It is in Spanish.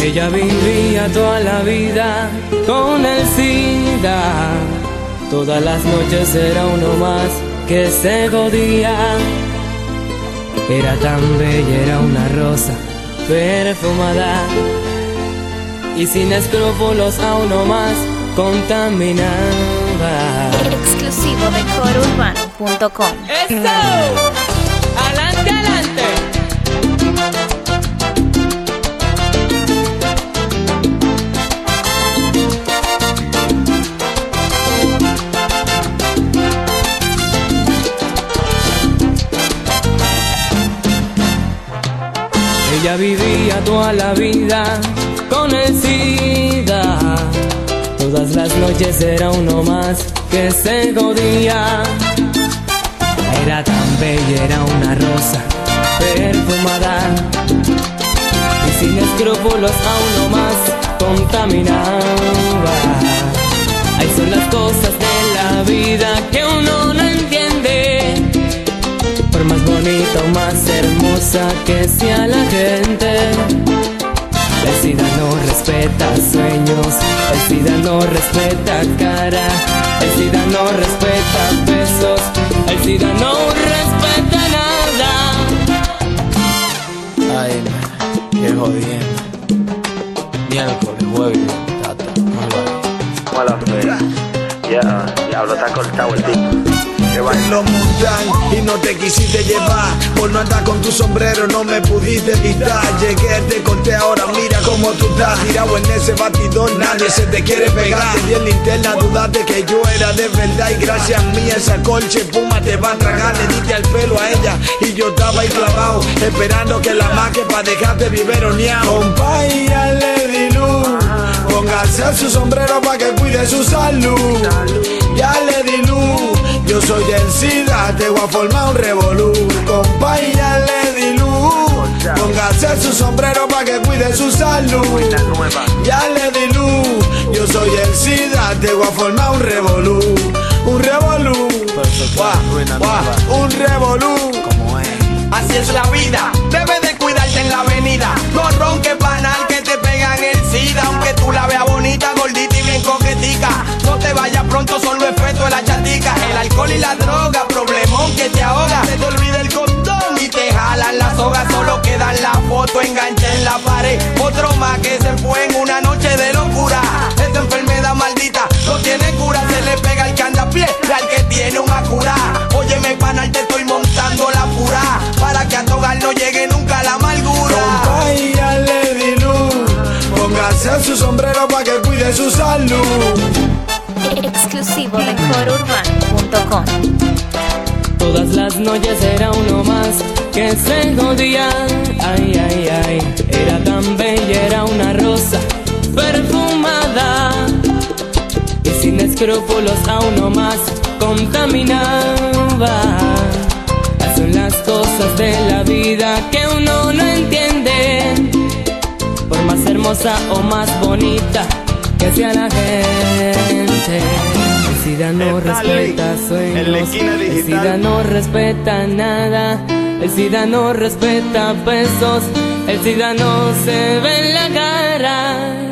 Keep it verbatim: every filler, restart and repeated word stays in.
Ella vivía toda la vida con el SIDA. Todas las noches era uno más que se jodía. Era tan bella, era una rosa perfumada, y sin escrúpulos a uno más contaminaba. Exclusivo de coro urbano punto com. ¡Eso! ¡Adelante, adelante! Ella vivía toda la vida con el SIDA. Todas las noches era uno más que se jodía. Era tan bella, era una rosa perfumada, y sin escrúpulos a uno más contaminaba. Ahí son las cosas de la vida que uno no entiende. Por más bonita o más hermosa que sea la gente, el SIDA no respeta sueños, el SIDA no respeta cara, el SIDA no respeta pesos, el SIDA no respeta nada. Ay, man, qué jodiendo. Miércoles, jueves, tata, no Mala fe. Ya, diablo, está cortado el tipo. Lo montan y no te quisiste llevar. Por no andar con tu sombrero no me pudiste evitar. Llegué, te conté, ahora mira cómo tú estás. Tirado en ese batidor, nadie se te quiere pegar. Te di en linterna, dudaste que yo era de verdad. Y gracias a mí esa colcha puma te va a tragar. Le diste al pelo a ella y yo estaba ahí clavado, esperando que la maque pa' dejarte biberoneado. Compa, y ya le di luz. Póngase su sombrero pa' que cuide su salud. Ya le di luz. Yo soy del SIDA, te voy a formar un revolú. Compa, y ya le di luz. Póngase su sombrero pa' que cuide su salud. Ya le di luz. Yo soy el SIDA, te voy a formar un revolú. Un revolú. Guau, guau, un revolú. Así es la vida, debes de cuidarte en la avenida. No ronques banal que te pegan el SIDA. Aunque tú la veas bonita, gordita y bien coquetica, no te vayas pronto, solo efecto de la chatica. El alcohol y la droga, problemón que te ahoga. Se te olvida el condón y te jalan la soga. Solo quedan la foto engancha en la pared. Otro más que se fue en una noche de locura. Esta enfermedad maldita no tiene cura. Se le pega al que anda a pie y al que tiene una cura. Óyeme, panal, te estoy montando la pura, para que a tu hogar no llegue nunca la amargura. Compa, y ya le di luz. Póngase su sombrero pa' que cuide su salud. Exclusivo de coro urbano punto com. Todas las noches era uno más que se jodía. Ay, ay, ay. Era tan bella, era una rosa perfumada, y sin escrúpulos a uno más contaminaba. Esas son las cosas de la vida que uno no entiende. Por más hermosa o más bonita que sea la gente, el SIDA no respeta sueños, el SIDA no respeta nada, el SIDA no respeta pesos, el SIDA no se ve en la cara.